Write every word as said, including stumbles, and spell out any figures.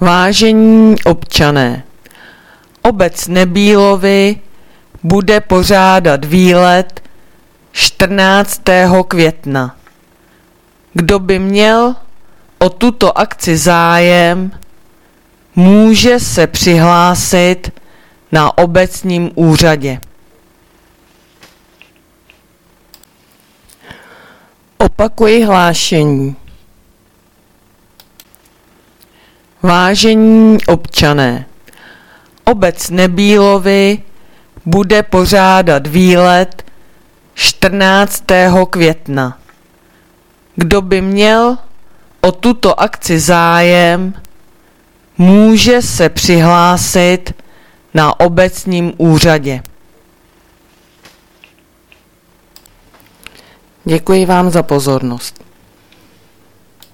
Vážení občané, obec Nebílovy bude pořádat výlet čtrnáctého května. Kdo by měl o tuto akci zájem, může se přihlásit na obecním úřadě. Opakuji hlášení. Vážení občané, obec Nebílovy bude pořádat výlet čtrnáctého května. Kdo by měl o tuto akci zájem, může se přihlásit na obecním úřadě. Děkuji vám za pozornost.